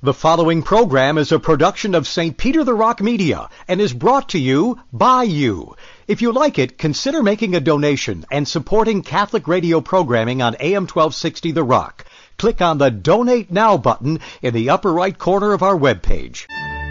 The following program is a production of St. Peter the Rock Media and is brought to you by you. If you like it, consider making a donation and supporting Catholic radio programming on AM 1260 The Rock. Click on the Donate Now button in the upper right corner of our webpage.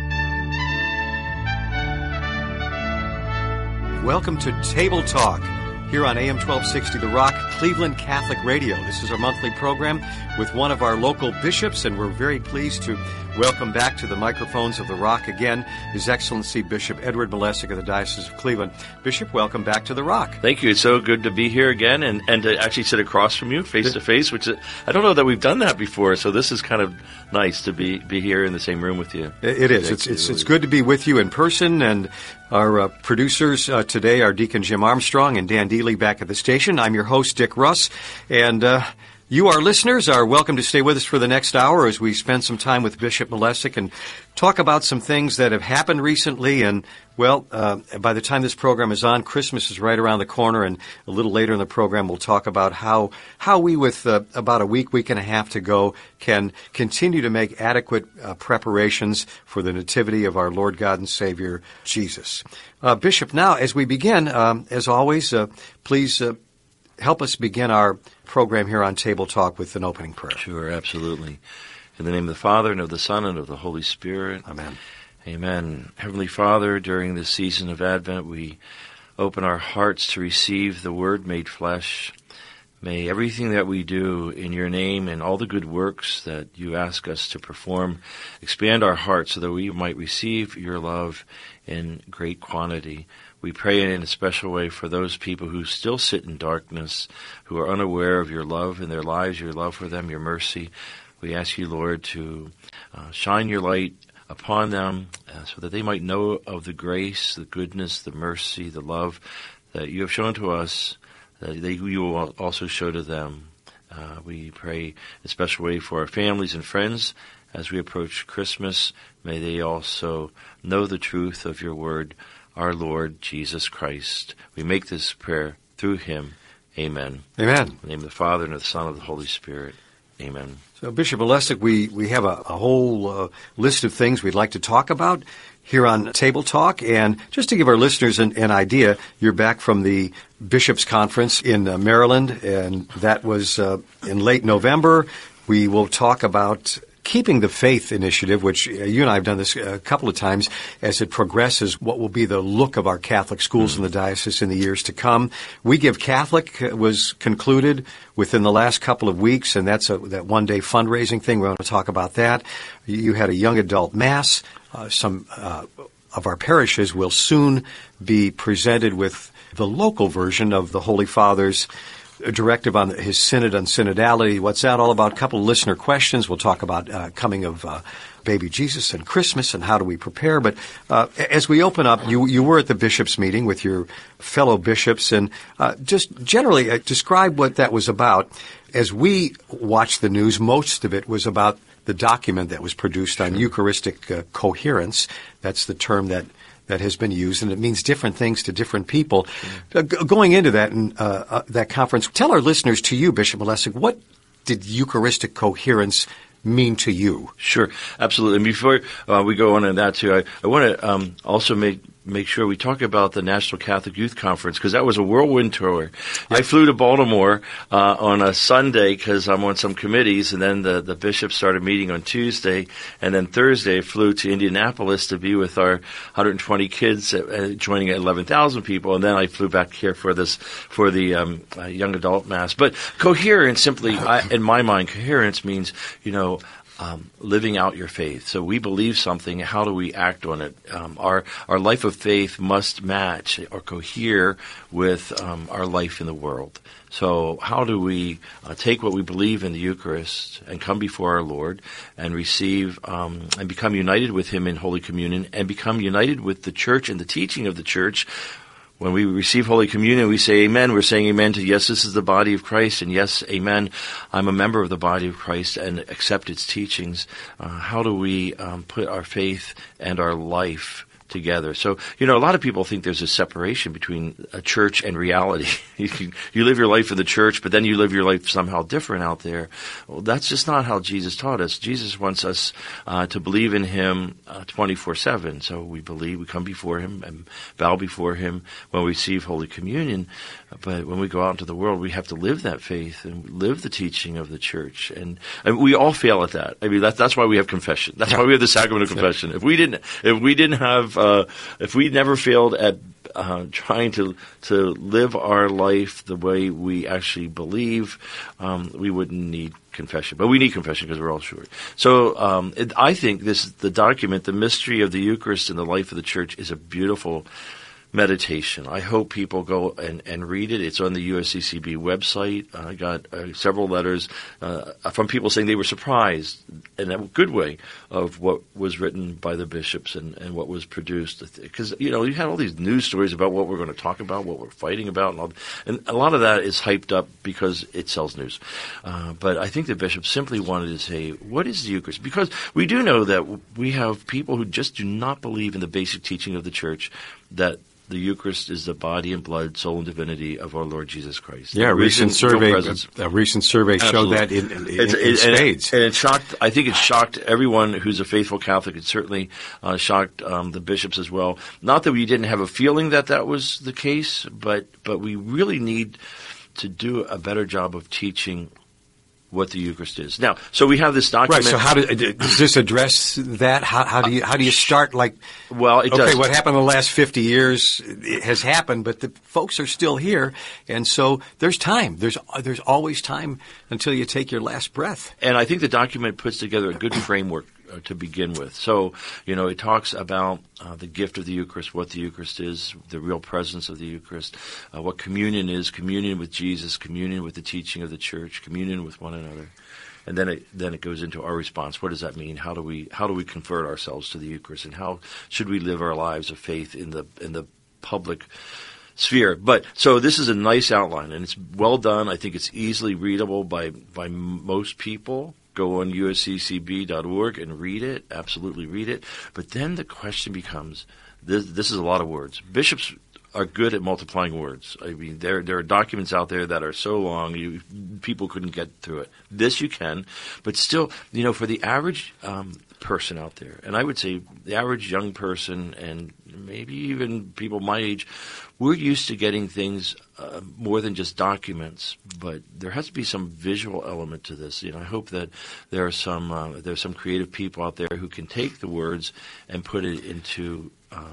Welcome to Table Talk here on AM 1260 The Rock, Cleveland Catholic Radio. This is our monthly program with one of our local bishops, and we're very pleased to welcome back to the microphones of The Rock again His Excellency Bishop Edward Malesic of the Diocese of Cleveland. Bishop, welcome back to The Rock. Thank you. It's so good to be here again and to actually sit across from you face to face, which I don't know that we've done that before, so this is kind of nice to be here in the same room with you. It is. It's good to be with you in person, and our producers today are Deacon Jim Armstrong and Dan Dealey back at the station. I'm your host, Dick Russ, and you, our listeners, are welcome to stay with us for the next hour as we spend some time with Bishop Malesic and talk about some things that have happened recently. And, well, by the time this program is on, Christmas is right around the corner, and a little later in the program we'll talk about how we, with about a week and a half to go, can continue to make adequate preparations for the nativity of our Lord God and Savior, Jesus. Bishop, now, as we begin, as always, please help us begin our program here on Table Talk with an opening prayer. Sure, absolutely. In the name of the Father, and of the Son, and of the Holy Spirit. Amen. Amen. Heavenly Father, during this season of Advent, we open our hearts to receive the Word made flesh. May everything that we do in your name and all the good works that you ask us to perform expand our hearts so that we might receive your love in great quantity. We pray in a special way for those people who still sit in darkness, who are unaware of your love in their lives, your love for them, your mercy. We ask you, Lord, to shine your light upon them so that they might know of the grace, the goodness, the mercy, the love that you have shown to us, that you will also show to them. We pray in a special way for our families and friends as we approach Christmas. May they also know the truth of your word, our Lord Jesus Christ. We make this prayer through him. Amen. Amen. In the name of the Father, and of the Son, and of the Holy Spirit. Amen. So, Bishop Malesic, we have a whole list of things we'd like to talk about here on Table Talk. And just to give our listeners an idea, you're back from the Bishops' Conference in Maryland, and that was in late November. We will talk about Keeping the Faith initiative, which you and I have done this a couple of times, as it progresses, what will be the look of our Catholic schools in the diocese in the years to come. We Give Catholic was concluded within the last couple of weeks, and that's that one-day fundraising thing. We want to talk about that. You had a young adult mass. Some of our parishes will soon be presented with the local version of the Holy Father's directive on his synod on synodality. What's that all about? A couple of listener questions. We'll talk about coming of baby Jesus and Christmas and how do we prepare. But as we open up, you were at the bishops' meeting with your fellow bishops, and just generally describe what that was about. As we watched the news, most of it was about the document that was produced on Eucharistic coherence. That's the term that has been used, and it means different things to different people. Going into that that conference, tell our listeners, to you, Bishop Malesic, what did Eucharistic coherence mean to you? Sure, absolutely. And before we go on to that too, I want to also make sure we talk about the National Catholic Youth Conference, because that was a whirlwind tour. Yep. I flew to Baltimore on a Sunday because I'm on some committees, and then the bishops started meeting on Tuesday, and then Thursday I flew to Indianapolis to be with our 120 kids joining 11,000 people, and then I flew back here for the young adult mass. But coherence, simply, in my mind, coherence means, living out your faith. So we believe something. How do we act on it? Our life of faith must match or cohere with our life in the world. So how do we take what we believe in the Eucharist and come before our Lord and receive and become united with Him in Holy Communion and become united with the Church and the teaching of the Church? When we receive Holy Communion, we say amen. We're saying amen to, yes, this is the body of Christ, and yes, amen, I'm a member of the body of Christ and accept its teachings. How do we put our faith and our life together. So, a lot of people think there's a separation between a church and reality. You live your life in the church, but then you live your life somehow different out there. Well, that's just not how Jesus taught us. Jesus wants us to believe in Him 24/7. So we come before Him and bow before Him when we receive Holy Communion. But when we go out into the world, we have to live that faith and live the teaching of the church. And we all fail at that. I mean, that's why we have confession. That's why we have the sacrament of confession. If we never failed at trying to live our life the way we actually believe, we wouldn't need confession. But we need confession because we're all short. So I think the document, The Mystery of the Eucharist in the Life of the Church, is a beautiful meditation. I hope people go and read it. It's on the USCCB website. I got several letters from people saying they were surprised, in a good way, of what was written by the bishops and what was produced. Because, you had all these news stories about what we're going to talk about, what we're fighting about, and a lot of that is hyped up because it sells news. But I think the bishops simply wanted to say, what is the Eucharist? Because we do know that we have people who just do not believe in the basic teaching of the Church, that the Eucharist is the body and blood, soul and divinity of our Lord Jesus Christ. Yeah, a recent survey showed that in spades. And it shocked, I think it shocked everyone who's a faithful Catholic. It certainly shocked the bishops as well. Not that we didn't have a feeling that was the case, but we really need to do a better job of teaching what the Eucharist is. Now, so we have this document. Right. So how does this address that? How do you start? Well, it does. Okay, what happened in the last 50 years has happened, but the folks are still here, and so there's time. There's always time until you take your last breath. And I think the document puts together a good framework to begin with. So, it talks about the gift of the Eucharist, what the Eucharist is, the real presence of the Eucharist, what communion is, communion with Jesus, communion with the teaching of the Church, communion with one another. And then it goes into our response. What does that mean? How do we convert ourselves to the Eucharist, and how should we live our lives of faith in the public sphere? But so this is a nice outline, and it's well done. I think it's easily readable by most people. Go on usccb.org and read it. Absolutely read it. But then the question becomes, this is a lot of words. Bishops are good at multiplying words. I mean, there are documents out there that are so long, people couldn't get through it. This you can, but still, for the average person out there, and I would say the average young person, and maybe even people my age, we're used to getting things more than just documents, but there has to be some visual element to this. I hope that there's some creative people out there who can take the words and put it into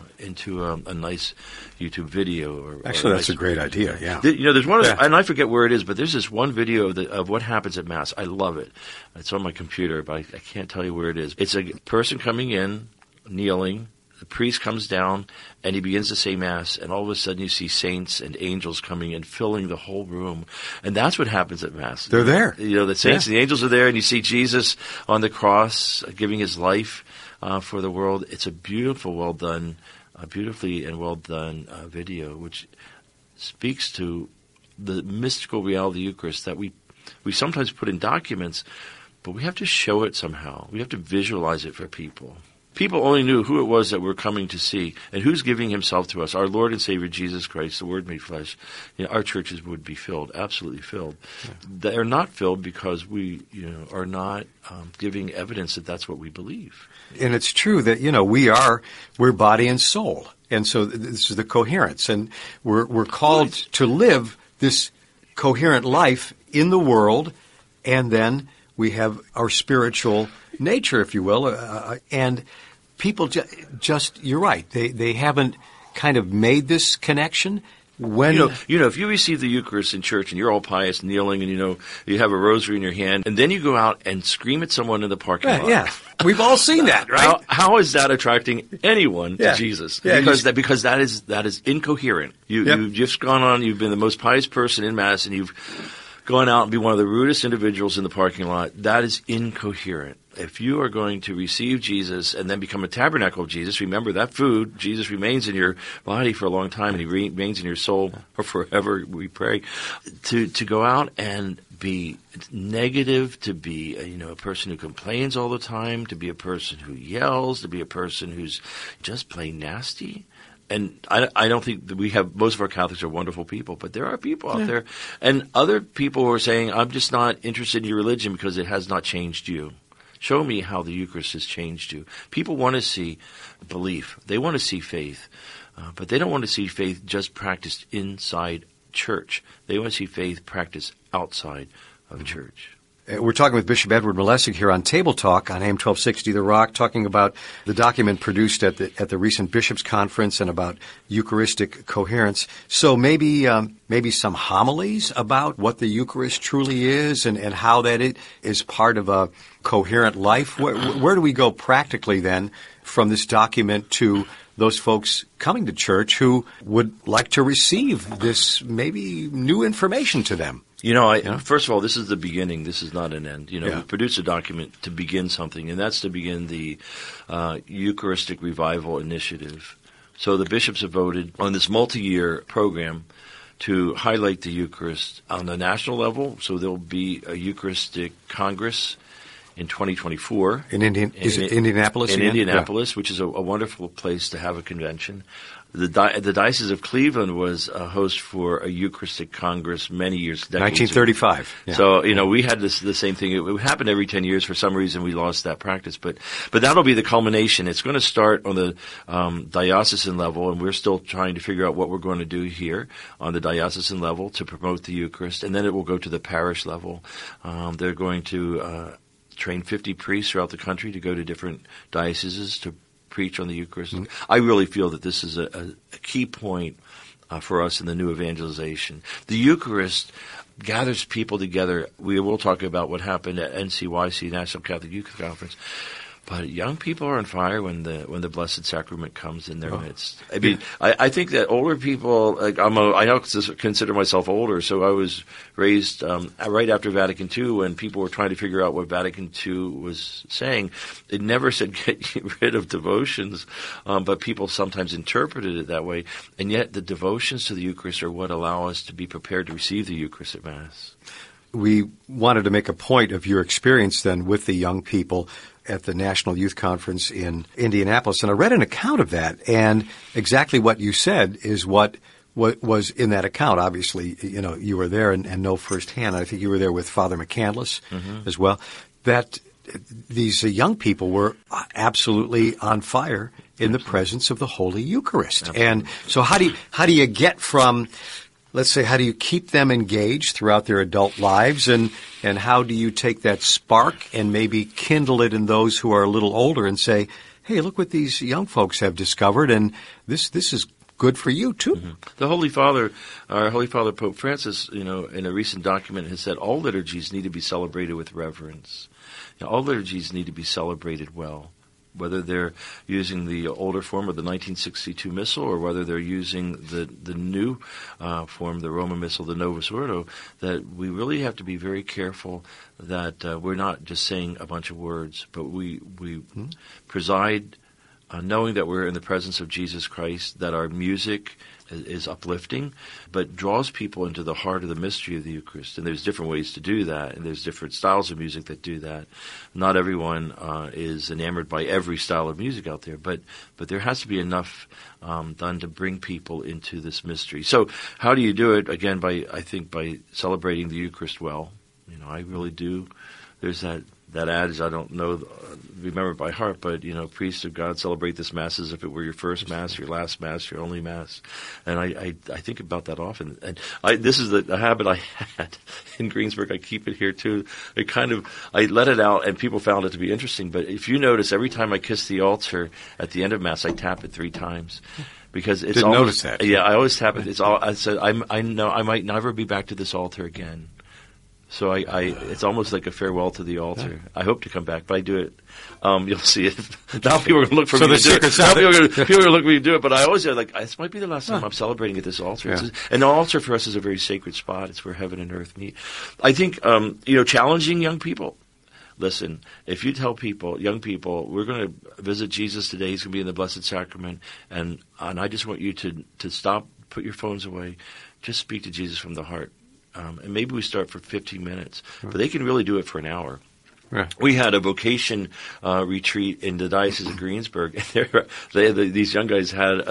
a nice YouTube video. Actually, that's a great idea. Yeah. There's one, and I forget where it is, but there's this one video of what happens at Mass. I love it. It's on my computer, but I can't tell you where it is. It's a person coming in, kneeling. The priest comes down, and he begins to say Mass, and all of a sudden you see saints and angels coming and filling the whole room. And that's what happens at Mass. They're there. The saints and the angels are there, and you see Jesus on the cross giving his life for the world. It's a beautifully well done video, which speaks to the mystical reality of the Eucharist that we sometimes put in documents, but we have to show it somehow. We have to visualize it for people. People only knew who it was that we're coming to see and who's giving himself to us, our Lord and Savior Jesus Christ, the Word made flesh. Our churches would be filled, absolutely filled. Yeah. They're not filled because we are not giving evidence that that's what we believe. And it's true that, we're body and soul. And so this is the coherence. And we're called to live this coherent life in the world, and then we have our spiritual nature, if you will, and people just you're right. They haven't kind of made this connection. When if you receive the Eucharist in church and you're all pious, kneeling, and you have a rosary in your hand, and then you go out and scream at someone in the parking lot. Yeah, we've all seen that, right? How is that attracting anyone to Jesus? Yeah, because that is incoherent. You've just gone on. You've been the most pious person in Mass, and you've gone out and be one of the rudest individuals in the parking lot. That is incoherent. If you are going to receive Jesus and then become a tabernacle of Jesus, remember that food, Jesus remains in your body for a long time, and he remains in your soul forever, we pray, to go out and be negative, to be a person who complains all the time, to be a person who yells, to be a person who's just plain nasty. And I don't think that we have, most of our Catholics are wonderful people, but there are people out there, and other people who are saying, I'm just not interested in your religion because it has not changed you. Show me how the Eucharist has changed you. People want to see belief. They want to see faith, but they don't want to see faith just practiced inside church. They want to see faith practiced outside of church. We're talking with Bishop Edward Malesic here on Table Talk on AM 1260 The Rock, talking about the document produced at the recent Bishops' Conference and about Eucharistic coherence. So maybe some homilies about what the Eucharist truly is and how that it is part of a coherent life. Where do we go practically then from this document to those folks coming to church who would like to receive this maybe new information to them? First of all, this is the beginning. This is not an end. We produce a document to begin something, and that's to begin the Eucharistic Revival Initiative. So the bishops have voted on this multi-year program to highlight the Eucharist on the national level. So there'll be a Eucharistic Congress in 2024. In Indianapolis? In Indianapolis, which is a wonderful place to have a convention. The Diocese of Cleveland was a host for a Eucharistic Congress many years, decades 1935. ago. Yeah. So, we had the same thing. It would happen every 10 years. For some reason, we lost that practice. But that'll be the culmination. It's going to start on the diocesan level, and we're still trying to figure out what we're going to do here on the diocesan level to promote the Eucharist. And then it will go to the parish level. They're going to train 50 priests throughout the country to go to different dioceses to preach on the Eucharist. I really feel that this is a key point for us in the new evangelization. The Eucharist gathers people together. We will talk about what happened at NCYC, National Catholic Youth Conference. But young people are on fire when the Blessed Sacrament comes in their midst. I mean, I think that older people, like I don't consider myself older, so I was raised right after Vatican II when people were trying to figure out what Vatican II was saying. It never said get rid of devotions, but people sometimes interpreted it that way. And yet the devotions to the Eucharist are what allow us to be prepared to receive the Eucharist at Mass. We wanted to make a point of your experience then with the young people at the National Youth Conference in Indianapolis. And I read an account of that, and exactly what you said is what was in that account. Obviously, you were there and know firsthand. I think you were there with Father McCandless as well, that these young people were absolutely on fire in the presence of the Holy Eucharist. Absolutely. And so how do you get from, let's say, how do you keep them engaged throughout their adult lives, and how do you take that spark and maybe kindle it in those who are a little older and say, hey, look what these young folks have discovered, and this is good for you too. Mm-hmm. The Holy Father, our Holy Father Pope Francis, in a recent document has said all liturgies need to be celebrated with reverence. All liturgies need to be celebrated well. Whether they're using the older form of the 1962 Missal or whether they're using the new form, the Roman Missal, the Novus Ordo, that we really have to be very careful that we're not just saying a bunch of words, but we preside knowing that we're in the presence of Jesus Christ, that our music is uplifting, but draws people into the heart of the mystery of the Eucharist. And there's different ways to do that, and there's different styles of music that do that. Not everyone is enamored by every style of music out there, but there has to be enough done to bring people into this mystery. So how do you do it? Again, I think by celebrating the Eucharist well. I really do. There's that adage, I don't remember by heart, but, priests of God celebrate this Mass as if it were your first Mass, your last Mass, your only Mass. And I think about that often. And this is the habit I had in Greensburg. I keep it here too. I let it out and people found it to be interesting. But if you notice, every time I kiss the altar at the end of Mass, I tap it 3 times. Because it's Didn't notice that. Yeah, I always tap it. It's all, I said, I know I might never be back to this altar again. So it's almost like a farewell to the altar. Yeah. I hope to come back, but I do it. You'll see it. Now people are going to look for me to do it. Now people are going to look for me to do it, but I always say, this might be the last time I'm celebrating at this altar. Yeah. And the altar for us is a very sacred spot. It's where heaven and earth meet. I think, challenging young people. Listen, if you tell young people, we're going to visit Jesus today, he's going to be in the Blessed Sacrament, and I just want you to stop, put your phones away, just speak to Jesus from the heart. and maybe we start for 15 minutes, but they can really do it for an hour. Yeah. We had a vocation retreat in the Diocese of Greensburg, and these young guys had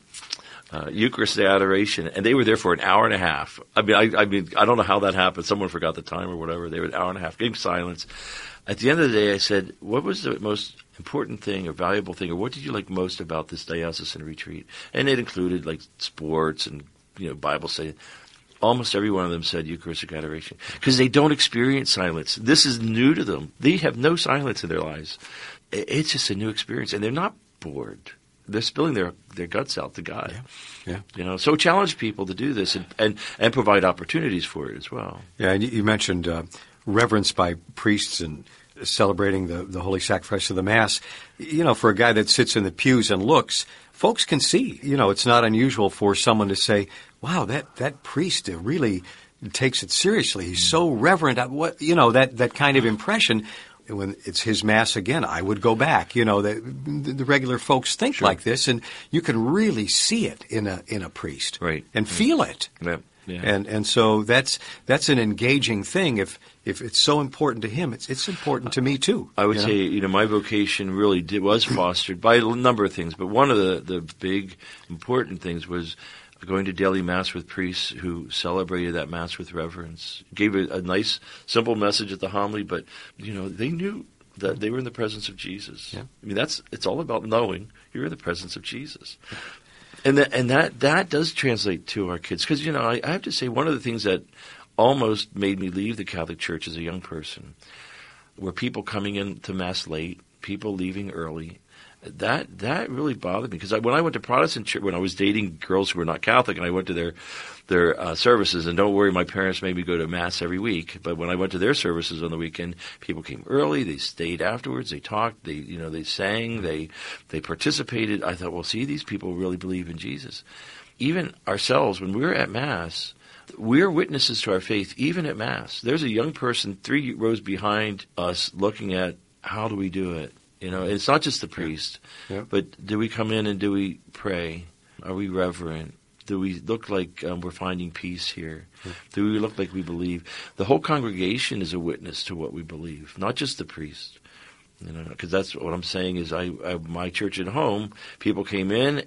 Eucharistic adoration, and they were there for an hour and a half. I mean, I don't know how that happened. Someone forgot the time or whatever. They were an hour and a half, getting silence. At the end of the day, I said, "What was the most important thing or valuable thing, or what did you like most about this diocesan retreat?" And it included like sports and Bible study. Almost every one of them said Eucharistic adoration because they don't experience silence. This is new to them. They have no silence in their lives. It's just a new experience, and they're not bored. They're spilling their guts out to God. Yeah. So challenge people to do this and provide opportunities for it as well. Yeah, and you mentioned reverence by priests and celebrating the holy sacrifice of the Mass. For a guy that sits in the pews and looks, folks can see. It's not unusual for someone to say, "Wow, that priest really takes it seriously. He's so reverent." That kind of impression. When it's his Mass again, I would go back. The regular folks think Sure. like this, and you can really see it in a priest, Right, and feel it. Yeah. Yeah. And so that's an engaging thing. If it's so important to him, it's important to me too. I would say, my vocation really was fostered by a number of things, but one of the big important things was going to daily Mass with priests who celebrated that Mass with reverence. Gave a nice, simple message at the homily, but, they knew that they were in the presence of Jesus. Yeah. I mean, it's all about knowing you're in the presence of Jesus. And that does translate to our kids. Because, I have to say, one of the things that almost made me leave the Catholic Church as a young person were people coming into Mass late, people leaving early. That really bothered me. Because when I went to Protestant church, when I was dating girls who were not Catholic, and I went to their services, and don't worry, my parents made me go to Mass every week. But when I went to their services on the weekend, people came early. They stayed afterwards. They talked. They sang. They participated. I thought, well, see, these people really believe in Jesus. Even ourselves, when we're at Mass, we're witnesses to our faith, even at Mass. There's a young person 3 rows behind us looking at how do we do it. It's not just the priest, but do we come in and do we pray? Are we reverent? Do we look like we're finding peace here? Do we look like we believe? The whole congregation is a witness to what we believe, not just the priest. Because that's what I'm saying is my church at home, people came in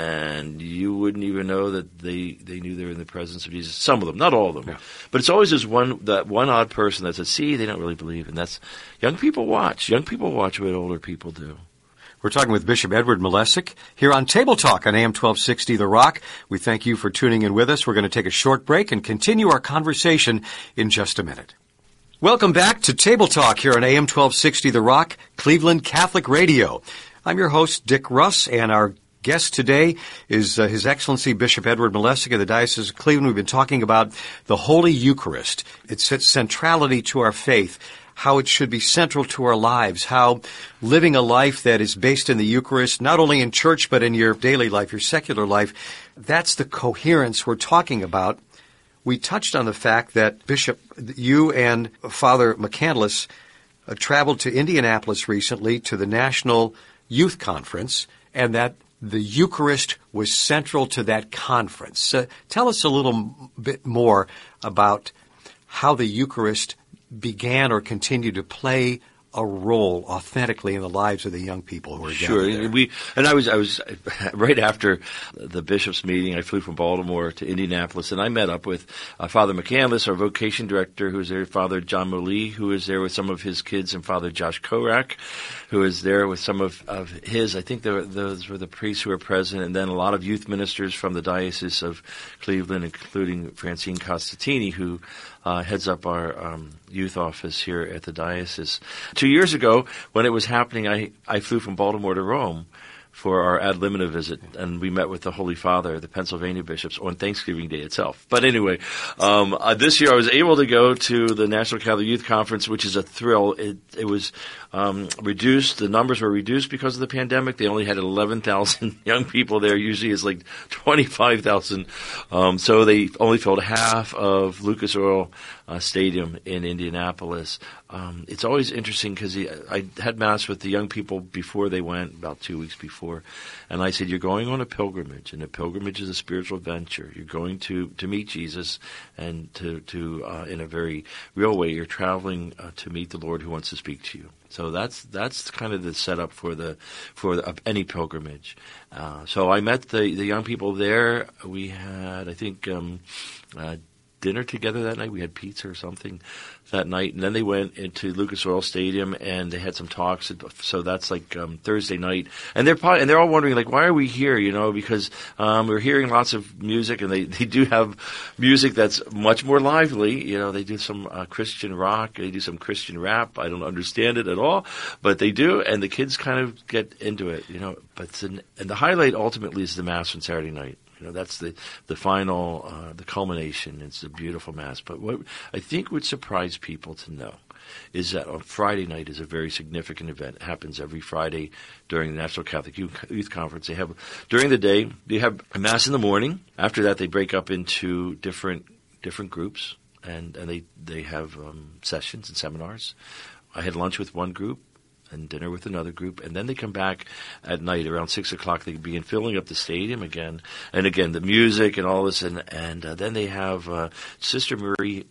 and you wouldn't even know that they knew they were in the presence of Jesus. Some of them, not all of them. Yeah. But it's always that one odd person that says, see, they don't really believe. And that's, young people watch. Young people watch what older people do. We're talking with Bishop Edward Malesic here on Table Talk on AM 1260 The Rock. We thank you for tuning in with us. We're going to take a short break and continue our conversation in just a minute. Welcome back to Table Talk here on AM 1260 The Rock, Cleveland Catholic Radio. I'm your host, Dick Russ, and our guest today is His Excellency Bishop Edward Malesic of the Diocese of Cleveland. We've been talking about the Holy Eucharist, its centrality to our faith, how it should be central to our lives, how living a life that is based in the Eucharist, not only in church but in your daily life, your secular life, that's the coherence we're talking about. We touched on the fact that, Bishop, you and Father McCandless traveled to Indianapolis recently to the National Youth Conference, and that the Eucharist was central to that conference. Tell us a little bit more about how the Eucharist began or continued to play a role authentically in the lives of the young people who were gathered there. I was right after the bishop's meeting. I flew from Baltimore to Indianapolis, and I met up with Father McCandless, our vocation director, who was there, Father John Molee, who was there with some of his kids, and Father Josh Korak, who was there with some of his. I think those were the priests who were present, and then a lot of youth ministers from the Diocese of Cleveland, including Francine Costatini, who heads up our youth office here at the diocese. 2 years ago, when it was happening, I flew from Baltimore to Rome for our ad limina visit, and we met with the Holy Father, the Pennsylvania bishops, on Thanksgiving Day itself. But anyway, this year I was able to go to the National Catholic Youth Conference, which is a thrill. It was reduced. The numbers were reduced because of the pandemic. They only had 11,000 young people there. Usually it's like 25,000. So they only filled half of Lucas Oil Stadium in Indianapolis. it's always interesting because I had Mass with the young people before they went, about 2 weeks before, and I said, you're going on a pilgrimage, and a pilgrimage is a spiritual venture. You're going to meet Jesus, and to in a very real way, you're traveling to meet the Lord who wants to speak to you. So that's kind of the setup for any pilgrimage. So I met the young people there. We had, I think, dinner together that night. We had pizza or something that night, and then they went into Lucas Oil Stadium and they had some talks. So that's like Thursday night, and they're all wondering like, why are we here? Because we're hearing lots of music, and they do have music that's much more lively. They do some Christian rock, they do some Christian rap. I don't understand it at all, but they do, and the kids kind of get into it. But and the highlight ultimately is the Mass on Saturday night. That's the final, the culmination. It's a beautiful Mass. But what I think would surprise people to know is that on Friday night is a very significant event. It happens every Friday during the National Catholic Youth Conference. During the day, they have a Mass in the morning. After that, they break up into different groups, and they have sessions and seminars. I had lunch with one group and dinner with another group, and then they come back at night around 6 o'clock. They begin filling up the stadium again, and again the music and all this, and then they have Sister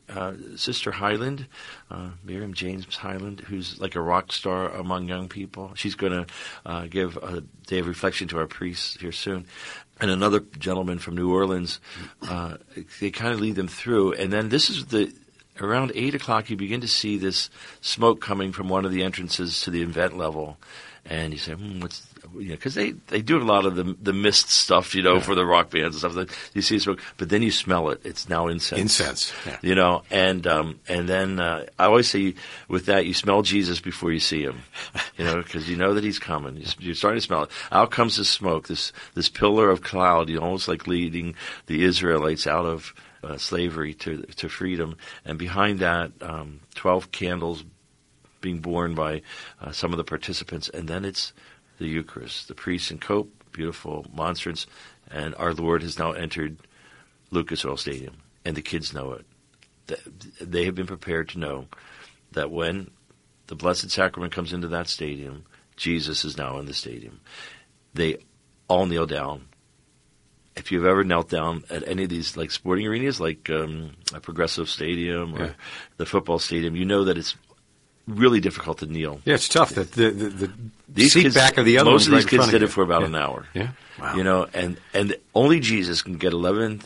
Highland, Miriam James Highland, who's like a rock star among young people. She's going to give a day of reflection to our priests here soon. And another gentleman from New Orleans. They kind of lead them through, and then this is around 8 o'clock, you begin to see this smoke coming from one of the entrances to the event level, and you say, what's, because they do a lot of the mist stuff, for the rock bands and stuff. You see smoke, but then you smell it. It's now incense. Yeah. And then I always say with that, you smell Jesus before you see him, because you know that he's coming. You're starting to smell it. Out comes the smoke, this pillar of cloud, almost like leading the Israelites out of slavery to freedom, and behind that 12 candles being borne by some of the participants, and then it's the Eucharist, the priest in cope, beautiful monstrance, and our Lord has now entered Lucas Oil Stadium, and the kids know it. They have been prepared to know that when the Blessed Sacrament comes into that stadium, Jesus is now in the stadium. They all kneel down. If you've ever knelt down at any of these like sporting arenas, like a Progressive Stadium or the football stadium, you know that it's really difficult to kneel. Yeah, it's tough. That the these seat kids, back of the other most of these right kids did it for about an hour. Yeah, wow. And only Jesus can get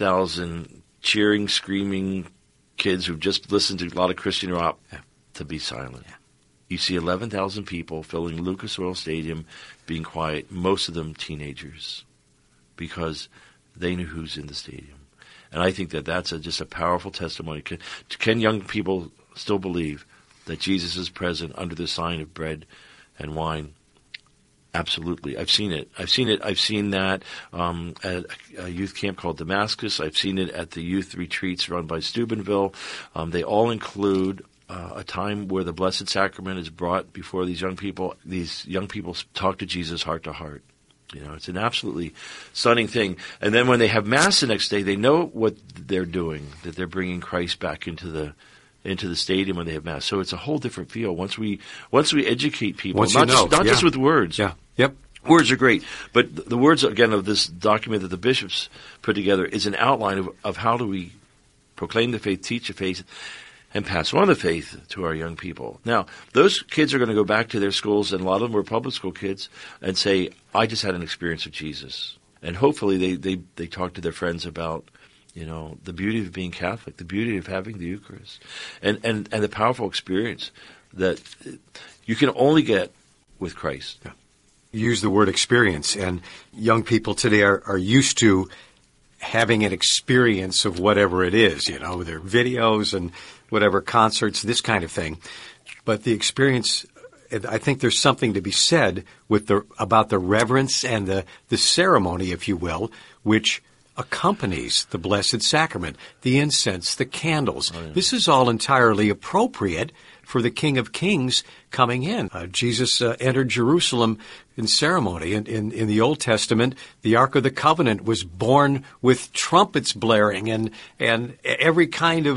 11,000 cheering, screaming kids who've just listened to a lot of Christian rock to be silent. Yeah. You see 11,000 people filling Lucas Oil Stadium, being quiet. Most of them teenagers, because they knew who's in the stadium. And I think that that's just a powerful testimony. Can young people still believe that Jesus is present under the sign of bread and wine? Absolutely. I've seen it. I've seen that at a youth camp called Damascus. I've seen it at the youth retreats run by Steubenville. They all include a time where the Blessed Sacrament is brought before these young people. These young people talk to Jesus heart to heart. It's an absolutely stunning thing. And then when they have Mass the next day, they know what they're doing, that they're bringing Christ back into the stadium when they have Mass. So it's a whole different feel. Once we educate people, not just with words. Yeah. Yep. Words are great, but the words, again, of this document that the bishops put together is an outline of how do we proclaim the faith, teach the faith, and pass on the faith to our young people. Now, those kids are going to go back to their schools, and a lot of them were public school kids, and say, I just had an experience of Jesus. And hopefully they talk to their friends about, the beauty of being Catholic, the beauty of having the Eucharist, and the powerful experience that you can only get with Christ. Yeah. You use the word experience, and young people today are used to having an experience of whatever it is, their videos and whatever, concerts, this kind of thing. But the experience, I think there's something to be said about the reverence and the ceremony, if you will, which accompanies the Blessed Sacrament, the incense, the candles. Oh, yeah. This is all entirely appropriate for the King of Kings coming in. Jesus entered Jerusalem in ceremony. In the Old Testament, the Ark of the Covenant was borne with trumpets blaring and every kind of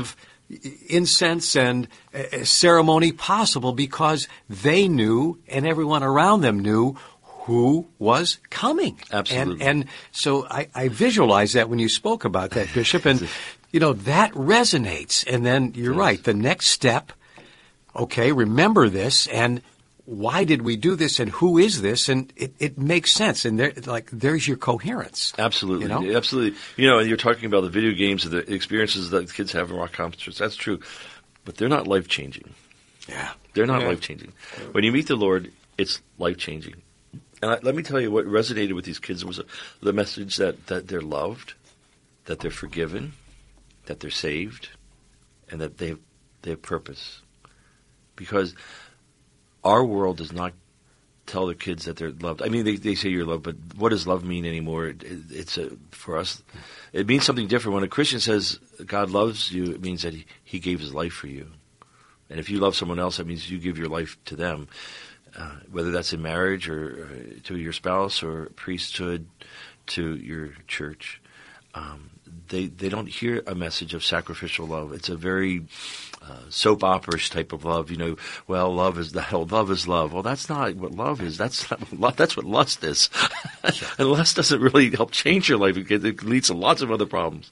incense and ceremony possible because they knew and everyone around them knew who was coming. Absolutely. And so I visualize that when you spoke about that, Bishop, and that resonates. And then you're right, the next step, okay, remember this, and why did we do this, and who is this? And it makes sense, and there's your coherence. Absolutely, absolutely. And you're talking about the video games and the experiences that the kids have in rock concerts. That's true, but they're not life changing. Yeah, they're not life changing. When you meet the Lord, it's life changing. And let me tell you what resonated with these kids was the message that they're loved, that they're forgiven, that they're saved, and that they have purpose. Because our world does not tell their kids that they're loved. I mean, they say you're loved, but what does love mean anymore? For us, it means something different. When a Christian says God loves you, it means that He gave His life for you. And if you love someone else, that means you give your life to them. Whether that's in marriage or to your spouse or priesthood to your church. They don't hear a message of sacrificial love. It's a very soap opera-ish type of love. Well, love is love. Well, that's not what love is. That's what lust is. And lust doesn't really help change your life. It leads to lots of other problems.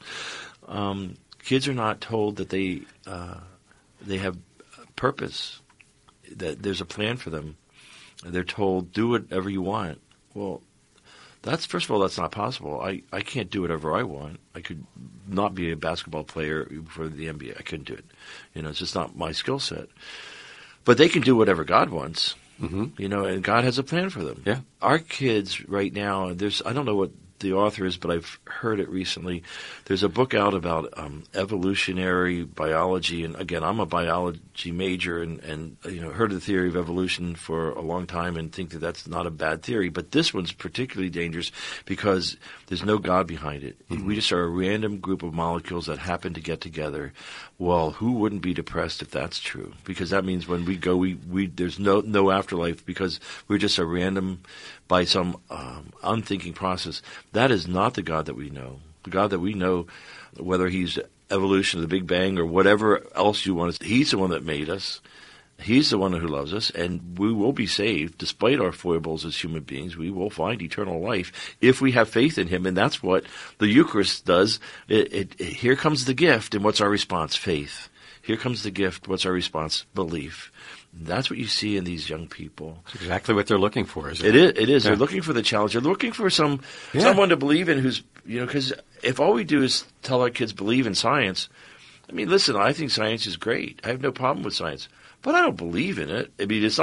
Kids are not told that they have purpose, that there's a plan for them. They're told, do whatever you want. Well, first of all, that's not possible. I can't do whatever I want. I could not be a basketball player for the NBA. I couldn't do it. It's just not my skill set. But they can do whatever God wants, and God has a plan for them. Yeah. Our kids right now, I don't know what the author is, but I've heard it recently. There's a book out about evolutionary biology, and again, I'm a biology major, and heard of the theory of evolution for a long time, and think that that's not a bad theory. But this one's particularly dangerous because there's no God behind it. Mm-hmm. We just are a random group of molecules that happen to get together. Well, who wouldn't be depressed if that's true? Because that means when we go, there's no afterlife because we're just a random, by some unthinking process. That is not the God that we know. The God that we know, whether He's evolution, the Big Bang, or whatever else you want to, He's the one that made us. He's the one who loves us, and we will be saved despite our foibles as human beings. We will find eternal life if we have faith in Him, and that's what the Eucharist does. Here comes the gift, and what's our response? Faith. Here comes the gift. What's our response? Belief. That's what you see in these young people. It's exactly what they're looking for, isn't it? It is. Yeah. They're looking for the challenge. They're looking for someone to believe in who's, because if all we do is tell our kids believe in science, I mean, listen, I think science is great. I have no problem with science. But I don't believe in it. I mean,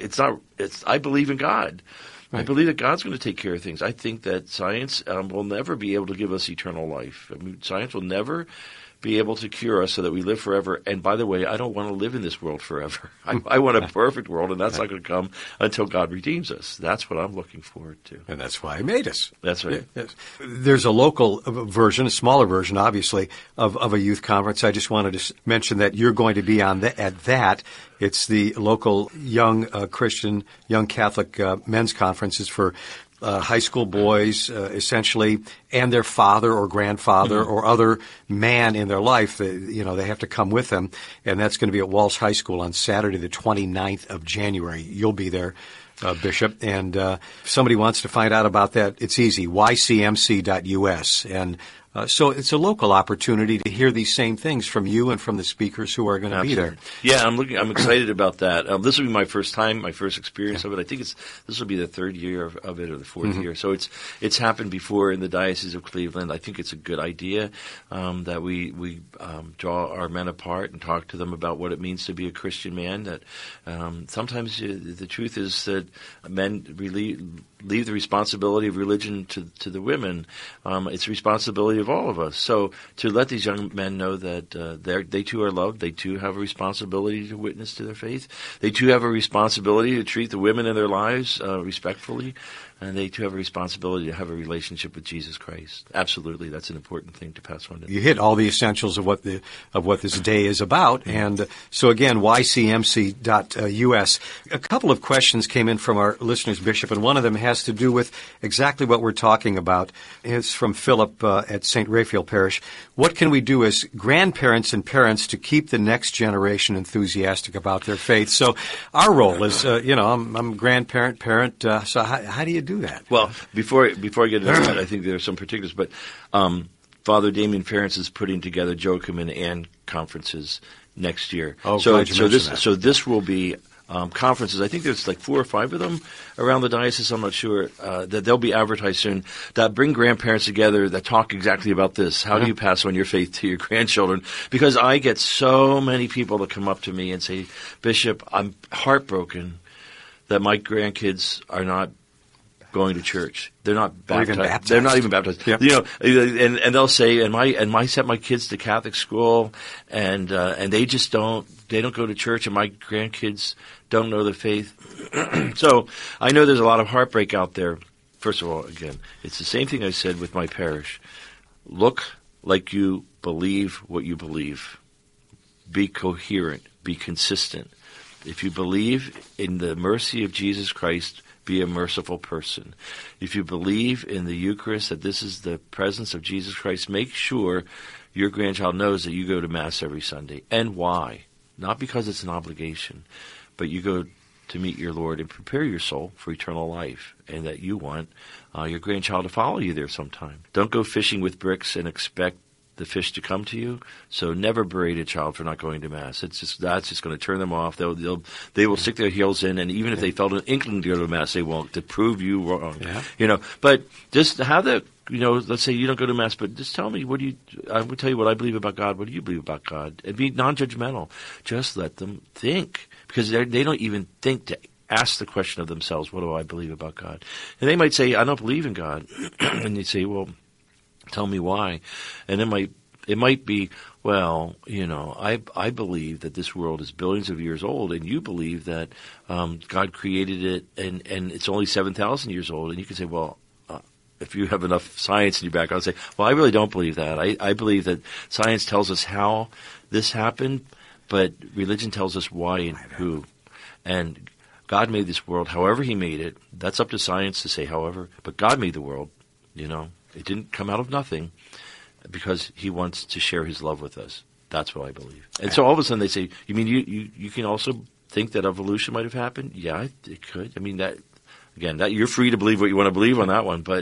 I believe in God. Right. I believe that God's going to take care of things. I think that science will never be able to give us eternal life. I mean, science will never be able to cure us so that we live forever. And by the way, I don't want to live in this world forever. I want a perfect world, and that's not going to come until God redeems us. That's what I'm looking forward to. And that's why He made us. That's right. Yes. There's a local version, a smaller version, obviously, of a youth conference. I just wanted to mention that you're going to be at that. It's the local young Christian, young Catholic men's conferences for high school boys, essentially, and their father or grandfather or other man in their life. They have to come with them, and that's going to be at Walsh High School on Saturday, the 29th of January. You'll be there, Bishop, and if somebody wants to find out about that, it's easy, ycmc.us, and so it's a local opportunity to hear these same things from you and from the speakers who are going to be there. Yeah, I'm excited about that. This will be my first time, my first experience of it. I think this will be the third year of it, or the fourth year. So it's happened before in the Diocese of Cleveland. I think it's a good idea that we draw our men apart and talk to them about what it means to be a Christian man. That sometimes the truth is that men really leave the responsibility of religion to the women. It's the responsibility of all of us. So to let these young men know that they too are loved, they too have a responsibility to witness to their faith, they too have a responsibility to treat the women in their lives respectfully, and they too have a responsibility to have a relationship with Jesus Christ. Absolutely, that's an important thing to pass on to them. You hit all the essentials of what this day is about, and so again, ycmc.us. A couple of questions came in from our listeners, Bishop, and one of them has to do with exactly what we're talking about. It's from Philip at St. Raphael Parish. What can we do as grandparents and parents to keep the next generation enthusiastic about their faith? So our role is, I'm a grandparent, parent. So how do you do that? Well, before I get into that, I think there are some particulars. But Father Damien Ference is putting together Joachim and Anne conferences next year. Oh, so this will be conferences. I think there's like 4 or 5 of them around the diocese. I'm not sure that they'll be advertised soon. That bring grandparents together that talk exactly about this. How do you pass on your faith to your grandchildren? Because I get so many people that come up to me and say, Bishop, I'm heartbroken that my grandkids are not going to church. They're not baptized. They're not even baptized. Yep. And they'll say, and I sent my kids to Catholic school, and they just don't go to church, and my grandkids don't know the faith. So I know there's a lot of heartbreak out there. First of all, again, it's the same thing I said with my parish. Look like you believe what you believe. Be coherent. Be consistent. If you believe in the mercy of Jesus Christ, be a merciful person. If you believe in the Eucharist, that this is the presence of Jesus Christ, make sure your grandchild knows that you go to Mass every Sunday. And why? Not because it's an obligation, but you go to meet your Lord and prepare your soul for eternal life, and that you want your grandchild to follow you there sometime. Don't go fishing with bricks and expect the fish to come to you. So never berate a child for not going to Mass. That's just going to turn them off. They will stick their heels in, and even if they felt an inkling to go to Mass, they won't, to prove you wrong. Yeah. But just have the, let's say you don't go to Mass, but just tell me, I will tell you what I believe about God. What do you believe about God? And be non-judgmental. Just let them think, because they don't even think to ask the question of themselves, what do I believe about God? And they might say, I don't believe in God. And you say, well, tell me why. And it might be, well, I believe that this world is billions of years old, and you believe that God created it, and it's only 7,000 years old. And you can say, well, if you have enough science in your background, say, well, I really don't believe that. I believe that science tells us how this happened, but religion tells us why and who. And God made this world however he made it. That's up to science to say however, but God made the world, It didn't come out of nothing, because he wants to share his love with us. That's what I believe. And so all of a sudden they say, you mean you can also think that evolution might have happened? Yeah, it could. I mean, that you're free to believe what you want to believe on that one, but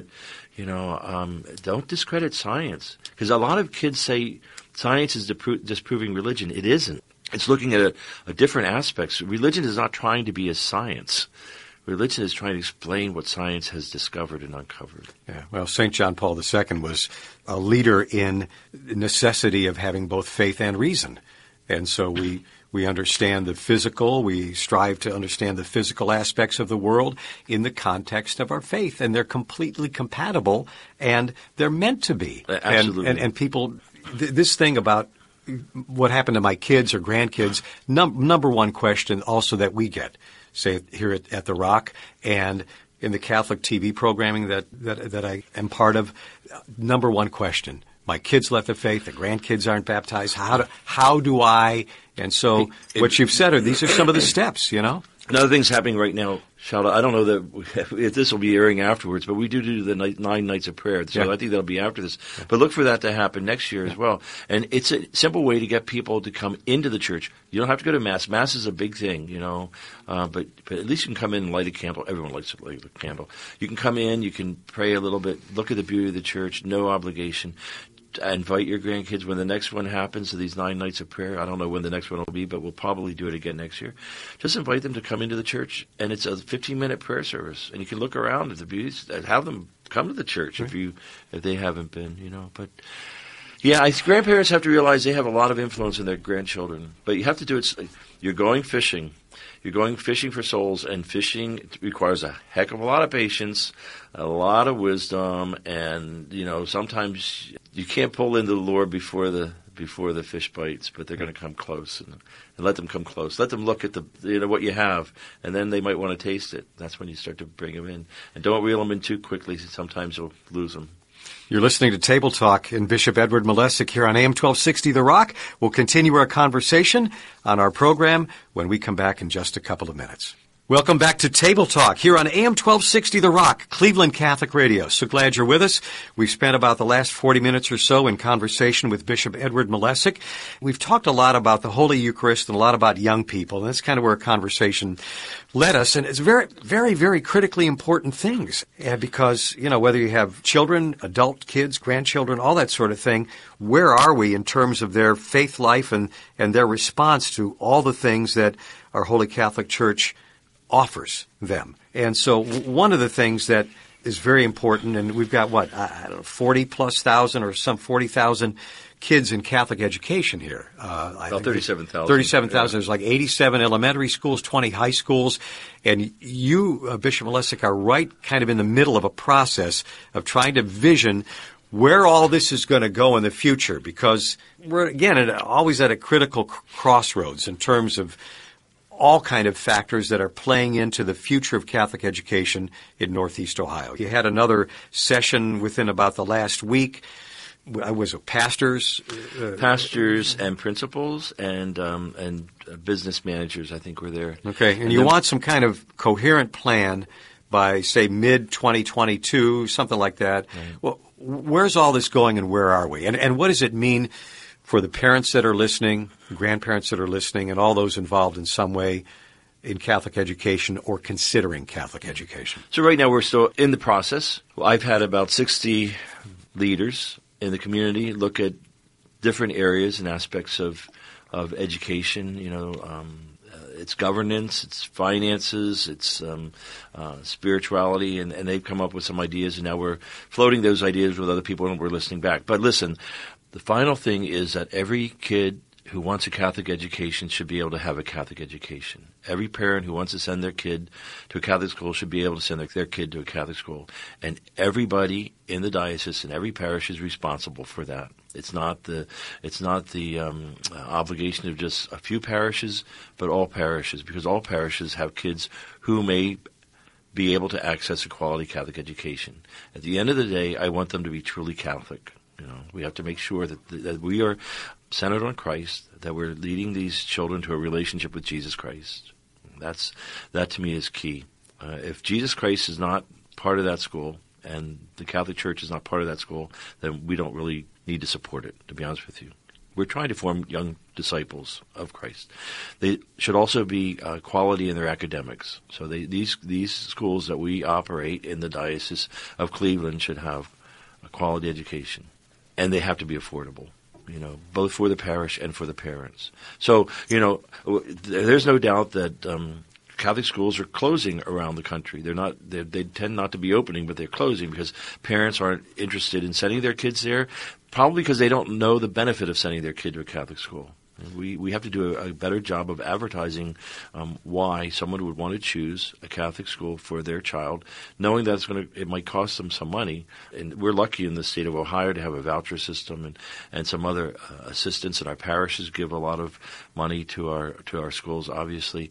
don't discredit science, because a lot of kids say science is disproving religion. It isn't. It's looking at a different aspects. Religion is not trying to be a science. Religion is trying to explain what science has discovered and uncovered. Yeah. Well, St. John Paul II was a leader in the necessity of having both faith and reason. And so we understand the physical, we strive to understand the physical aspects of the world in the context of our faith. And they're completely compatible, and they're meant to be. Absolutely. And people, this thing about what happened to my kids or grandkids, number one question also that we get, say here at The Rock and in the Catholic TV programming that I am part of, number one question: my kids left the faith, the grandkids aren't baptized. How do I? And so what you've said these are some of the steps, Another thing's happening right now, Shalda. I don't know if this will be airing afterwards, but we do the 9 nights of prayer. So I think that'll be after this. But look for that to happen next year as well. And it's a simple way to get people to come into the church. You don't have to go to Mass. Mass is a big thing, but at least you can come in and light a candle. Everyone likes to light a candle. You can come in, you can pray a little bit, look at the beauty of the church, no obligation. Invite your grandkids when the next one happens to these 9 nights of prayer. I don't know when the next one will be, but we'll probably do it again next year. Just invite them to come into the church, and it's a 15-minute prayer service. And you can look around at the beauties and have them come to the church if they haven't been, But yeah, grandparents have to realize they have a lot of influence in their grandchildren. But you have to do it. You're going fishing. You're going fishing for souls, and fishing requires a heck of a lot of patience, a lot of wisdom, and, sometimes you can't pull into the Lord before the before the fish bites, but they're going to come close and let them come close. Let them look at what you have, and then they might want to taste it. That's when you start to bring them in, and don't reel them in too quickly. Sometimes you'll lose them. You're listening to Table Talk and Bishop Edward Malesic here on AM 1260 The Rock. We'll continue our conversation on our program when we come back in just a couple of minutes. Welcome back to Table Talk here on AM 1260 The Rock, Cleveland Catholic Radio. So glad you're with us. We've spent about the last 40 minutes or so in conversation with Bishop Edward Malesic. We've talked a lot about the Holy Eucharist and a lot about young people, and that's kind of where our conversation led us. And it's very, very, very critically important things because, whether you have children, adult kids, grandchildren, all that sort of thing, where are we in terms of their faith life and their response to all the things that our Holy Catholic Church offers them? And so one of the things that is very important, and we've got 40,000 or some 40,000 kids in Catholic education here. About 37,000. 37,000. There's like 87 elementary schools, 20 high schools. And you, Bishop Malesic, are right kind of in the middle of a process of trying to vision where all this is going to go in the future, because we're, again, always at a critical crossroads in terms of all kind of factors that are playing into the future of Catholic education in Northeast Ohio. You had another session within about the last week. Was it pastors? Pastors and principals and business managers, I think, were there. Okay, and you want some kind of coherent plan by, say, mid-2022, something like that. Right. Well, where's all this going and where are we? And what does it mean for the parents that are listening, the grandparents that are listening, and all those involved in some way in Catholic education or considering Catholic education? So right now we're still in the process. I've had about 60 leaders in the community look at different areas and aspects of education, its governance, its finances, its spirituality, and they've come up with some ideas, and now we're floating those ideas with other people and we're listening back. But listen, the final thing is that every kid who wants a Catholic education should be able to have a Catholic education. Every parent who wants to send their kid to a Catholic school should be able to send their kid to a Catholic school. And everybody in the diocese and every parish is responsible for that. It's not the obligation of just a few parishes, but all parishes, because all parishes have kids who may be able to access a quality Catholic education. At the end of the day, I want them to be truly Catholic. We have to make sure that we are centered on Christ, that we're leading these children to a relationship with Jesus Christ. That to me is key. If Jesus Christ is not part of that school and the Catholic Church is not part of that school, then we don't really need to support it, to be honest with you. We're trying to form young disciples of Christ. They should also be quality in their academics. So these schools that we operate in the Diocese of Cleveland should have a quality education. And they have to be affordable, both for the parish and for the parents. So, there's no doubt that Catholic schools are closing around the country. They tend not to be opening, but they're closing because parents aren't interested in sending their kids there, probably because they don't know the benefit of sending their kid to a Catholic school. We have to do a better job of advertising why someone would want to choose a Catholic school for their child, knowing that it might cost them some money. And we're lucky in the state of Ohio to have a voucher system and some other assistance, and our parishes give a lot of money to our schools. Obviously,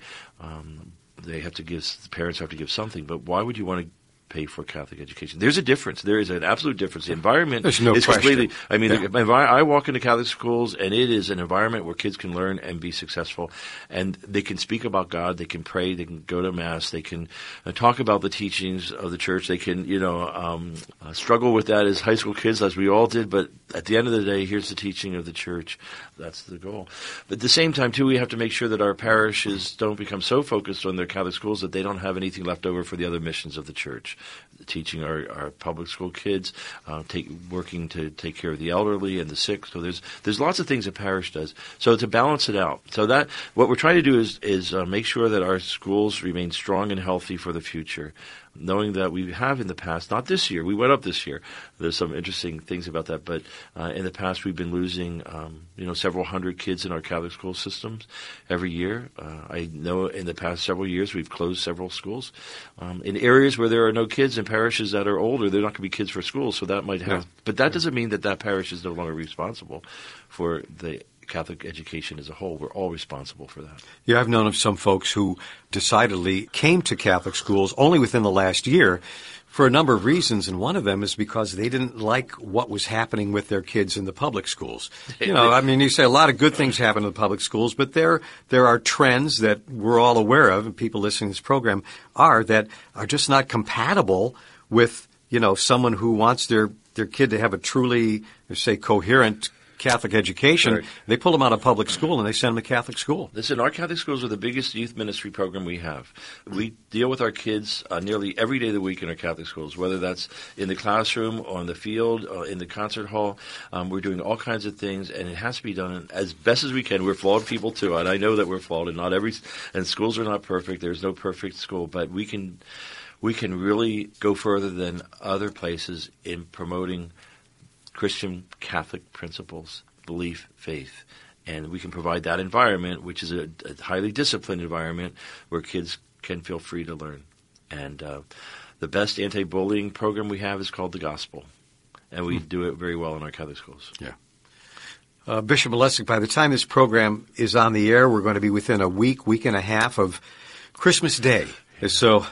the parents have to give something. But why would you want to pay for Catholic education? There's a difference. There is an absolute difference. The environment is completely. I mean, I walk into Catholic schools, and it is an environment where kids can learn and be successful, and they can speak about God. They can pray. They can go to Mass. They can talk about the teachings of the Church. They can, struggle with that as high school kids, as we all did. But at the end of the day, here's the teaching of the Church. That's the goal. But at the same time, too, we have to make sure that our parishes don't become so focused on their Catholic schools that they don't have anything left over for the other missions of the Church. Teaching our public school kids, working to take care of the elderly and the sick. So there's lots of things a parish does. So to balance it out, so that what we're trying to do is make sure that our schools remain strong and healthy for the future. knowing that we have in the past, not this year, we went up this year. There's some interesting things about that, but in the past we've been losing, several hundred kids in our Catholic school systems every year. I know in the past several years we've closed several schools. In areas where there are no kids, in parishes that are older, they're not going to be kids for school, so that might have. Yeah. But that doesn't mean that parish is no longer responsible for the Catholic education as a whole. We're all responsible for that. Yeah, I've known of some folks who decidedly came to Catholic schools only within the last year for a number of reasons, and one of them is because they didn't like what was happening with their kids in the public schools. You say a lot of good things happen in the public schools, but there are trends that we're all aware of, and people listening to this program that are just not compatible with, someone who wants their kid to have a truly, say, coherent Catholic education. Right. They pull them out of public school and they send them to Catholic school. Listen, our Catholic schools are the biggest youth ministry program we have. We deal with our kids nearly every day of the week in our Catholic schools, whether that's in the classroom, or on the field, or in the concert hall. We're doing all kinds of things, and it has to be done as best as we can. We're flawed people too, and I know that we're flawed, and schools are not perfect. There's no perfect school, but we can really go further than other places in promoting Christian Catholic principles, belief, faith. And we can provide that environment, which is a highly disciplined environment where kids can feel free to learn. And the best anti-bullying program we have is called the Gospel. And we do it very well in our Catholic schools. Yeah. Bishop Malesic, by the time this program is on the air, we're going to be within a week and a half of Christmas Day. So,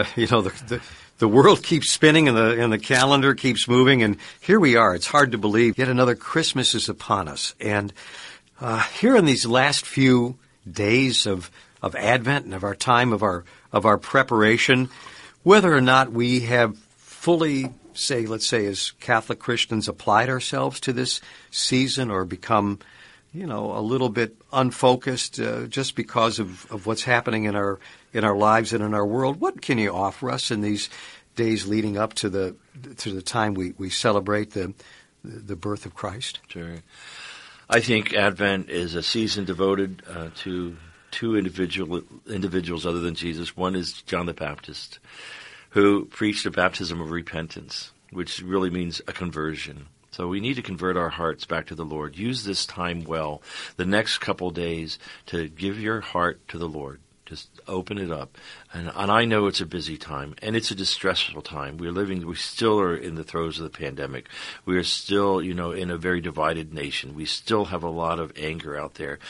the world keeps spinning and the calendar keeps moving, and here we are. It's hard to believe yet another Christmas is upon us. And here in these last few days of Advent and of our time of our preparation, whether or not we have fully, let's say as Catholic Christians, applied ourselves to this season or become, a little bit unfocused just because of what's happening in our lives and in our world, what can you offer us in these days leading up to the time we celebrate the birth of Christ? Sure. I think Advent is a season devoted to two individuals other than Jesus. One is John the Baptist, who preached a baptism of repentance, which really means a conversion. So we need to convert our hearts back to the Lord. Use this time well, the next couple days, to give your heart to the Lord. Just open it up. And I know it's a busy time, and it's a distressful time. We still are in the throes of the pandemic. We are still, in a very divided nation. We still have a lot of anger out there.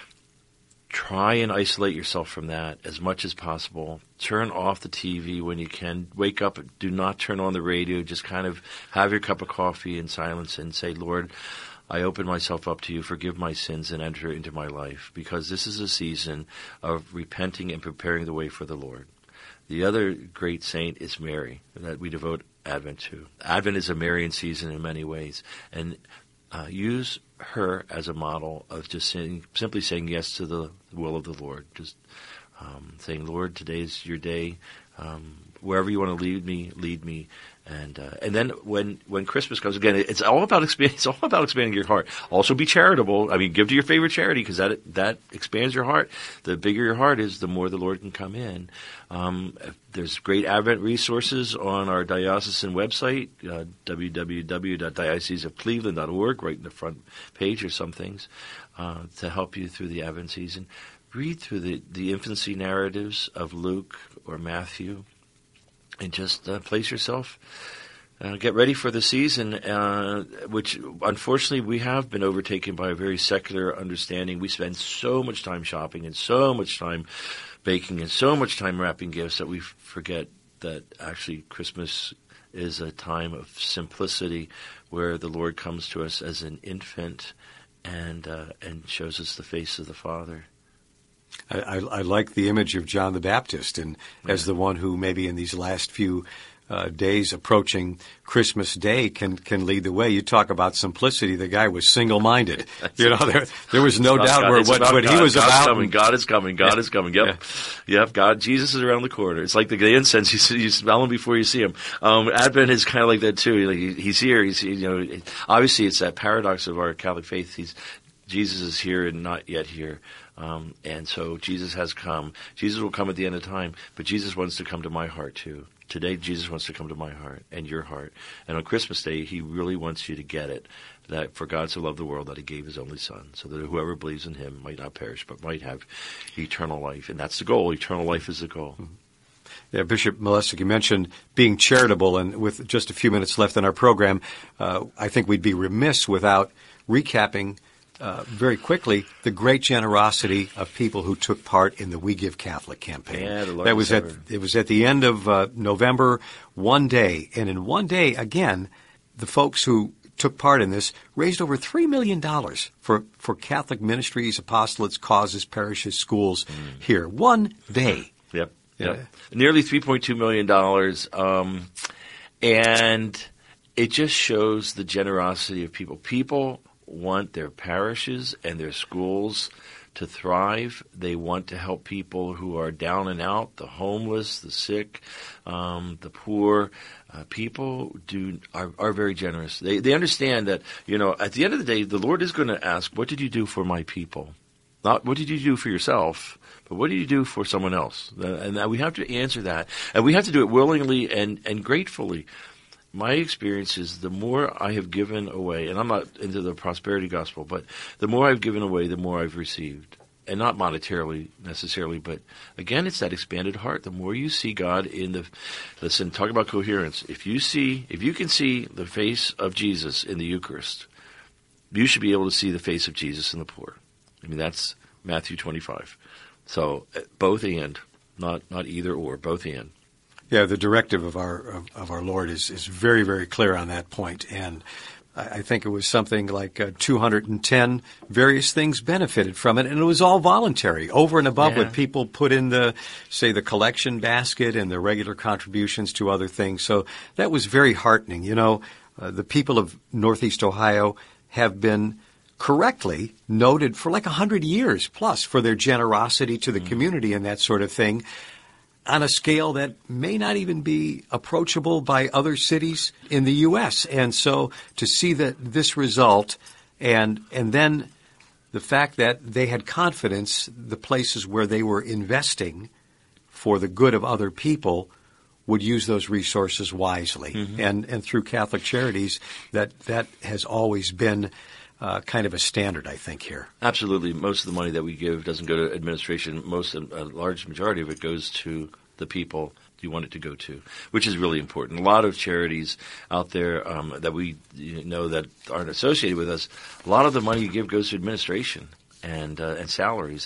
Try and isolate yourself from that as much as possible. Turn off the TV when you can. Wake up. Do not turn on the radio. Just kind of have your cup of coffee in silence and say, Lord, I open myself up to you. Forgive my sins and enter into my life, because this is a season of repenting and preparing the way for the Lord. The other great saint is Mary, that we devote Advent to. Advent is a Marian season in many ways, and use her as a model of just simply saying yes to the will of the Lord. Just saying, Lord, today's your day. Wherever you want to lead me. And then when Christmas comes, again, it's all about expanding your heart. Also, be charitable. I mean, give to your favorite charity, because that expands your heart. The bigger your heart is, the more the Lord can come in. There's great Advent resources on our diocesan website, www.dioceseofcleveland.org. Right in the front page are some things to help you through the Advent season. Read through the infancy narratives of Luke or Matthew. And just place yourself, get ready for the season, which unfortunately we have been overtaken by a very secular understanding. We spend so much time shopping and so much time baking and so much time wrapping gifts that we forget that actually Christmas is a time of simplicity, where the Lord comes to us as an infant and shows us the face of the Father. I like the image of John the Baptist, and as the one who maybe in these last few days approaching Christmas Day can lead the way. You talk about simplicity. The guy was single-minded. There was no doubt what he was about. God is coming. God is coming. Yep. Yep. God, Jesus is around the corner. It's like the incense. You smell him before you see him. Advent is kind of like that too. He's here. Obviously it's that paradox of our Catholic faith. Jesus is here and not yet here. And so Jesus has come. Jesus will come at the end of time, but Jesus wants to come to my heart too. Today, Jesus wants to come to my heart and your heart. And on Christmas Day, he really wants you to get it, that for God so loved the world that he gave his only Son, so that whoever believes in him might not perish, but might have eternal life. And that's the goal. Eternal life is the goal. Yeah, Bishop Malesic, you mentioned being charitable, and with just a few minutes left in our program, I think we'd be remiss without recapping very quickly the great generosity of people who took part in the We Give Catholic campaign. Yeah, it was at the end of November, one day, and in one day, again, the folks who took part in this raised over $3 million for Catholic ministries, apostolates, causes, parishes, schools here. One day. Yep. Yeah. Nearly $3.2 million. And it just shows the generosity of people. People want their parishes and their schools to thrive. They want to help people who are down and out, the homeless, the sick, the poor. People are very generous. They understand that, at the end of the day, the Lord is going to ask, what did you do for my people? Not what did you do for yourself, but what did you do for someone else? And we have to answer that. And we have to do it willingly and gratefully. My experience is the more I have given away, and I'm not into the prosperity gospel, but the more I've given away, the more I've received. And not monetarily necessarily, but again, it's that expanded heart. The more you see God listen, talk about coherence. If you can see the face of Jesus in the Eucharist, you should be able to see the face of Jesus in the poor. I mean, that's Matthew 25. So both and, not either or, both and. Yeah, the directive of our Lord is very, very clear on that point. And I think it was something like 210 various things benefited from it, and it was all voluntary, over and above what people put in the collection basket and the regular contributions to other things. So that was very heartening. The people of Northeast Ohio have been correctly noted for like 100 years plus for their generosity to the community and that sort of thing, on a scale that may not even be approachable by other cities in the U.S. And so to see this result and then the fact that they had confidence, the places where they were investing for the good of other people would use those resources wisely. Mm-hmm. And through Catholic Charities, that has always been kind of a standard, I think, here. Absolutely. Most of the money that we give doesn't go to administration. A large majority of it goes to the people you want it to go to, which is really important. A lot of charities out there that we know that aren't associated with us, a lot of the money you give goes to administration and salaries.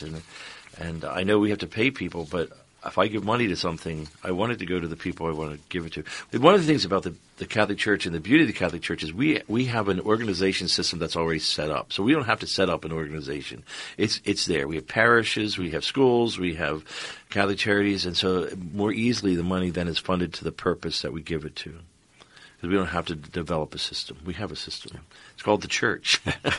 And I know we have to pay people, but if I give money to something, I want it to go to the people I want to give it to. But one of the things about the Catholic Church and the beauty of the Catholic Church is we have an organization system that's already set up. So we don't have to set up an organization. It's there. We have parishes, we have schools, we have Catholic Charities, and so more easily the money then is funded to the purpose that we give it to. Because we don't have to develop a system. We have a system. It's called the Church.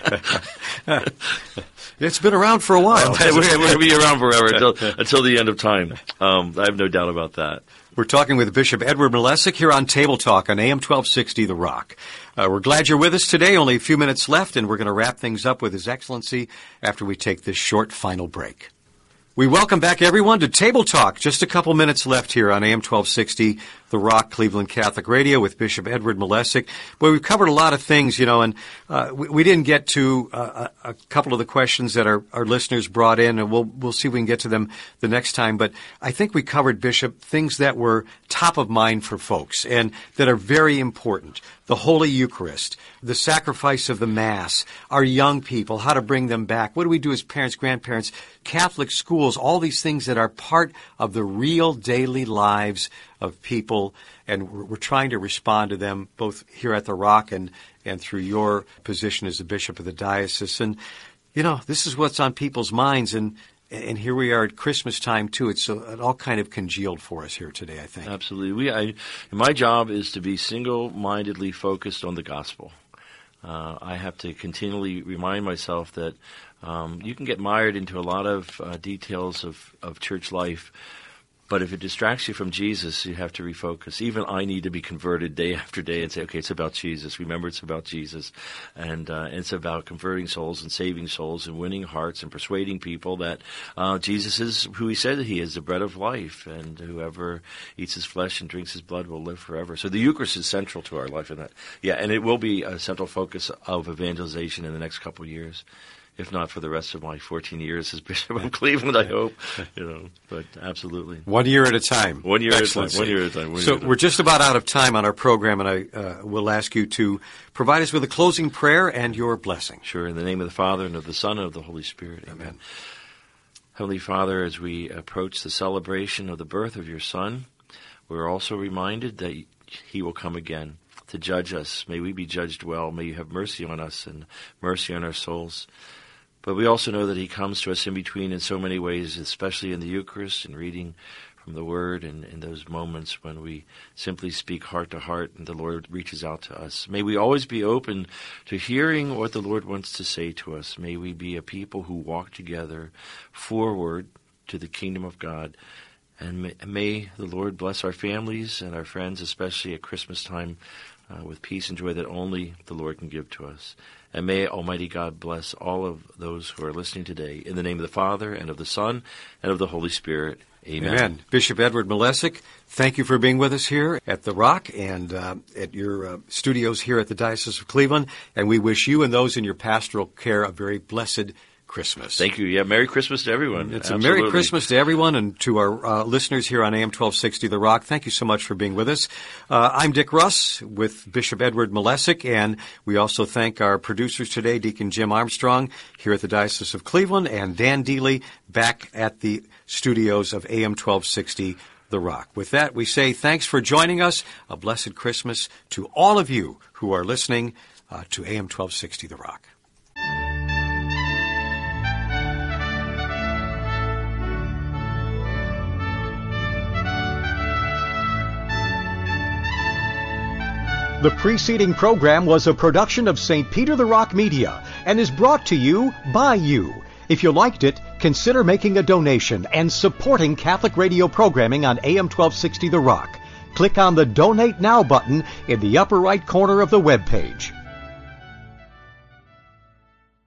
It's been around for a while. We're going to be around forever until the end of time. I have no doubt about that. We're talking with Bishop Edward Malesic here on Table Talk on AM 1260 The Rock. We're glad you're with us today. Only a few minutes left, and we're going to wrap things up with His Excellency after we take this short final break. We welcome back everyone to Table Talk. Just a couple minutes left here on AM 1260, The Rock, Cleveland Catholic Radio with Bishop Edward Malesic. Well, we've covered a lot of things, and we didn't get to a couple of the questions that our listeners brought in, and we'll see if we can get to them the next time. But I think we covered, Bishop, things that were top of mind for folks and that are very important. The Holy Eucharist, the sacrifice of the Mass, our young people, how to bring them back. What do we do as parents, grandparents, Catholic schools, all these things that are part of the real daily lives of people, and we're trying to respond to them both here at The Rock and through your position as the bishop of the diocese. And, this is what's on people's minds, and here we are at Christmas time, too. It all kind of congealed for us here today, I think. Absolutely. My job is to be single-mindedly focused on the gospel. I have to continually remind myself that you can get mired into a lot of details of church life, But if it distracts you from Jesus, you have to refocus. Even I need to be converted day after day and say, okay, it's about Jesus. Remember, it's about Jesus. And it's about converting souls and saving souls and winning hearts and persuading people that Jesus is who he said that he is, the bread of life. And whoever eats his flesh and drinks his blood will live forever. So the Eucharist is central to our life in that. Yeah, and it will be a central focus of evangelization in the next couple of years. If not for the rest of my 14 years as Bishop of Cleveland, I hope. But absolutely. 1 year at a time. 1 year at a time. 1 year at a time. So we're just about out of time on our program, and I will ask you to provide us with a closing prayer and your blessing. Sure. In the name of the Father, and of the Son, and of the Holy Spirit. Amen. Heavenly Father, as we approach the celebration of the birth of your Son, we're also reminded that he will come again to judge us. May we be judged well. May you have mercy on us and mercy on our souls. But we also know that he comes to us in between in so many ways, especially in the Eucharist and reading from the Word and in those moments when we simply speak heart to heart and the Lord reaches out to us. May we always be open to hearing what the Lord wants to say to us. May we be a people who walk together forward to the kingdom of God. And may the Lord bless our families and our friends, especially at Christmas time, with peace and joy that only the Lord can give to us. And may Almighty God bless all of those who are listening today. In the name of the Father, and of the Son, and of the Holy Spirit. Amen. Amen. Bishop Edward Malesic, thank you for being with us here at The Rock and at your studios here at the Diocese of Cleveland. And we wish you and those in your pastoral care a very blessed Christmas. Thank you. Yeah, Merry Christmas to everyone. It's Absolutely. A Merry Christmas to everyone, and to our listeners here on AM 1260 The Rock. Thank you so much for being with us. I'm Dick Russ with Bishop Edward Malesic, and we also thank our producers today, Deacon Jim Armstrong here at the Diocese of Cleveland, and Dan Dealey back at the studios of AM 1260 The Rock. With that, we say thanks for joining us. A blessed Christmas to all of you who are listening to AM 1260 The Rock. The preceding program was a production of St. Peter the Rock Media and is brought to you by you. If you liked it, consider making a donation and supporting Catholic radio programming on AM 1260 The Rock. Click on the Donate Now button in the upper right corner of the web page.